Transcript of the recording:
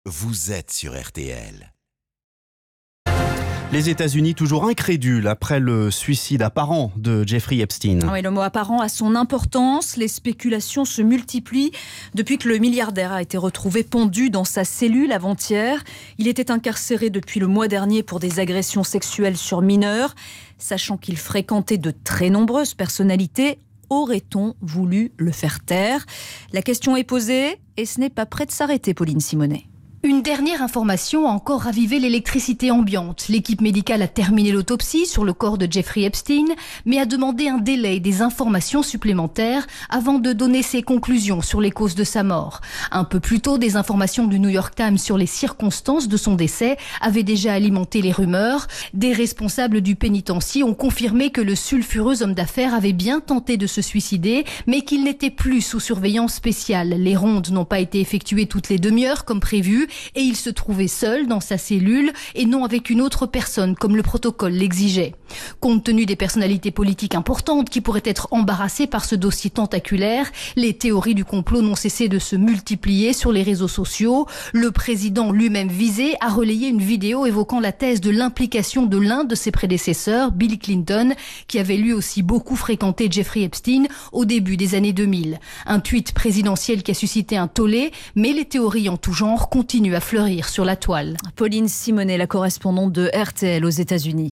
vous êtes sur RTL. Les États-Unis toujours incrédules après le suicide apparent de Jeffrey Epstein. Oui, le mot apparent a son importance. Les spéculations se multiplient depuis que le milliardaire a été retrouvé pendu dans sa cellule avant-hier. Il était incarcéré depuis le mois dernier pour des agressions sexuelles sur mineurs. Sachant qu'il fréquentait de très nombreuses personnalités, aurait-on voulu le faire taire ? La question est posée et ce n'est pas près de s'arrêter, Pauline Simonet. Une dernière information a encore ravivé l'électricité ambiante. L'équipe médicale a terminé l'autopsie sur le corps de Jeffrey Epstein, mais a demandé un délai et des informations supplémentaires avant de donner ses conclusions sur les causes de sa mort. Un peu plus tôt, des informations du New York Times sur les circonstances de son décès avaient déjà alimenté les rumeurs. Des responsables du pénitencier ont confirmé que le sulfureux homme d'affaires avait bien tenté de se suicider, mais qu'il n'était plus sous surveillance spéciale. Les rondes n'ont pas été effectuées toutes les demi-heures comme prévu, et il se trouvait seul dans sa cellule et non avec une autre personne comme le protocole l'exigeait. Compte tenu des personnalités politiques importantes qui pourraient être embarrassées par ce dossier tentaculaire, les théories du complot n'ont cessé de se multiplier sur les réseaux sociaux. Le président lui-même visé a relayé une vidéo évoquant la thèse de l'implication de l'un de ses prédécesseurs, Bill Clinton, qui avait lui aussi beaucoup fréquenté Jeffrey Epstein au début des années 2000. Un tweet présidentiel qui a suscité un tollé, mais les théories en tout genre continuent à fleurir sur la toile. Pauline Simonet, la correspondante de RTL aux États-Unis.